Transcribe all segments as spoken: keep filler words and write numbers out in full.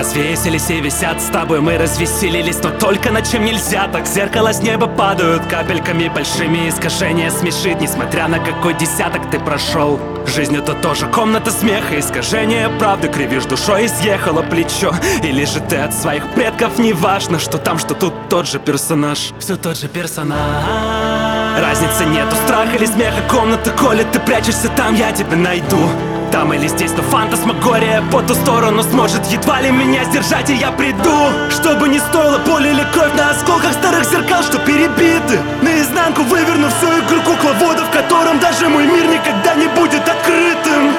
развесились и висят. С тобой мы развеселились, но только над чем нельзя. Так с зеркала с неба падают капельками большими. Искажения смешит, несмотря на какой десяток ты прошел. Жизнь это тоже комната смеха. Искажение правды, кривишь душой, изъехало плечо. Или же ты от своих предков, неважно, что там, что тут, тот же персонаж. Все тот же персонаж. Разницы нету, страха или смеха. Комната, коли ты прячешься там, я тебя найду. Там или здесь, но фантасмагория по ту сторону сможет едва ли меня сдержать, и я приду. Чтобы не стоило боль или кровь на осколках старых зеркал, что перебиты. Наизнанку выверну всю игру кукловода, в котором даже мой мир никогда не будет открытым.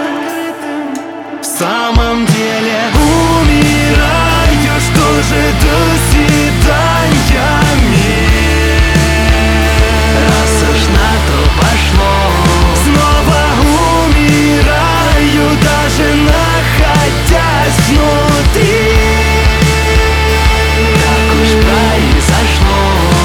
В самом деле умираю, что же до свидания, мир. Раз уж на то пошло, снова умираю, даже находясь внутри. Так уж произошло.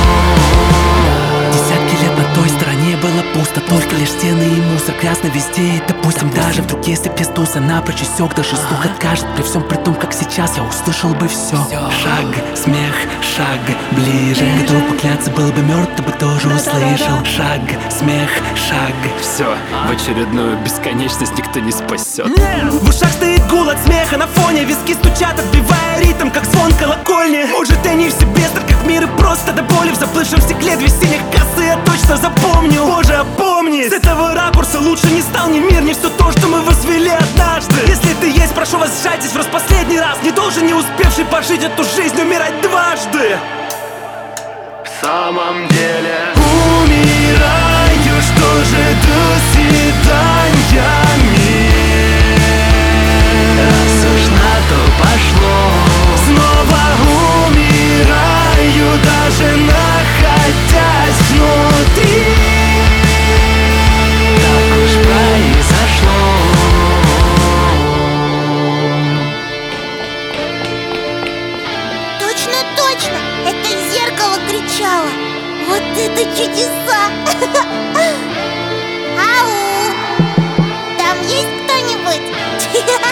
Десятки лет на той стороне было пусто, только лишь стены и мусор, грязно везде. И допустим, даже вдруг если пестуса напрочь иссек, даже слух откажет. При всем при том, как сейчас я услышал бы все. Шаг, смех, шаг ближе. Готов покляться, был бы мертв, ты бы тоже услышал. Шаг, смех, шаг. Все, в очередную бесконечность никто не спасет. В ушах стоит гул от смеха на фоне. Виски стучат, отбивая ритм, как звон колокольни. Может, я не в себе, так как мир и просто до боли. В заплывшем стекле две синих косы я точно запомню. Боже, опомни, с этого ракурса лучше не стал ни мир, ни все то, что мы возвели однажды. Если ты есть, прошу вас, сжайтесь в распоследний раз. Не должен не успевший пожить эту жизнь умирать дважды. В самом деле умираю, что же до свидания, мир. Раз уж на то пошло, снова умираю, даже находясь внутри. Так уж произошло. Точно, точно! Это зеркало кричало. Вот это чудеса! Ау! Там есть кто-нибудь?